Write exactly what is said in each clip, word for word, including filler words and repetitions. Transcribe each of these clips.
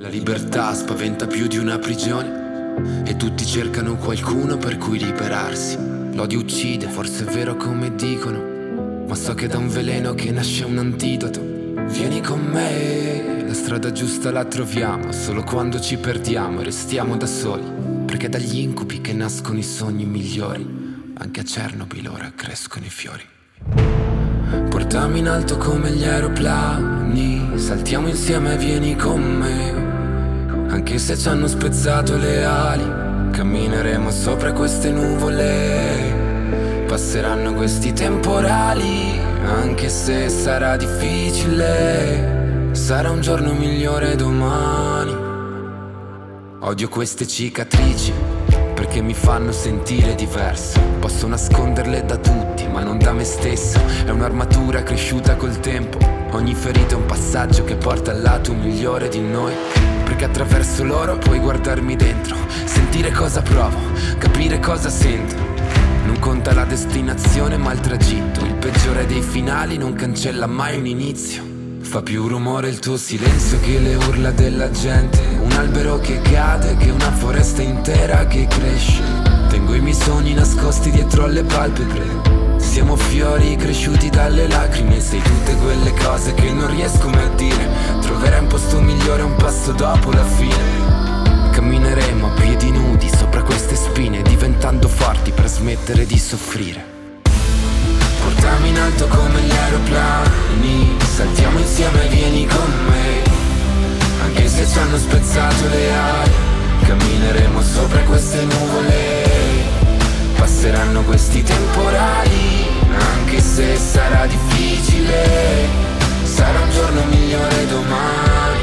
La libertà spaventa più di una prigione e tutti cercano qualcuno per cui liberarsi. L'odio uccide, forse è vero come dicono, ma so che da un veleno che nasce un antidoto. Vieni con me, la strada giusta la troviamo solo quando ci perdiamo e restiamo da soli, perché dagli incubi che nascono i sogni migliori, anche a Chernobyl ora crescono i fiori. Portami in alto come gli aeroplani, saltiamo insieme, vieni con me. Anche se ci hanno spezzato le ali, cammineremo sopra queste nuvole. Passeranno questi temporali, anche se sarà difficile. Sarà un giorno migliore domani. Odio queste cicatrici perché mi fanno sentire diverso. Posso nasconderle da tutti, ma non da me stesso. È un'armatura cresciuta col tempo. Ogni ferita è un passaggio che porta al lato migliore di noi, perché attraverso loro puoi guardarmi dentro, sentire cosa provo, capire cosa sento. Non conta la destinazione ma il tragitto. Il peggiore dei finali non cancella mai un inizio. Fa più rumore il tuo silenzio che le urla della gente. Un albero che cade, che una foresta intera che cresce. Tengo i miei sogni nascosti dietro alle palpebre. Siamo fiori cresciuti dalle lacrime. Sei tutte quelle cose che non riesco mai a dire. Troverai un posto migliore un passo dopo la fine. Cammineremo a piedi nudi sopra queste spine, diventando forti per smettere di soffrire. Portami in alto come gli aeroplani, saltiamo insieme, vieni con me. Anche se ci hanno spezzato le ali, cammineremo sopra queste nuvole. Passeranno questi temporali, anche se sarà difficile. Sarà un giorno migliore domani.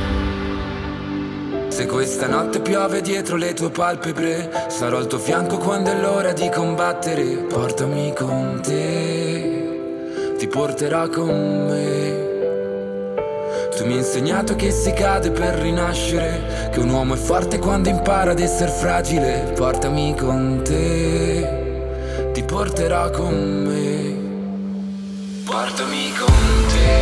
Se questa notte piove dietro le tue palpebre, sarò al tuo fianco quando è l'ora di combattere. Portami con te, ti porterò con me. Tu mi hai insegnato che si cade per rinascere, che un uomo è forte quando impara ad essere fragile. Portami con te, ti porterò con me. Portami con te.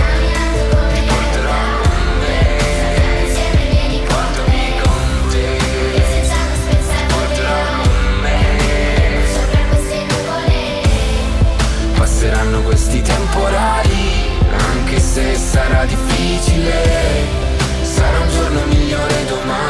Passeranno questi temporali, anche se sarà difficile. Sarà un giorno migliore domani.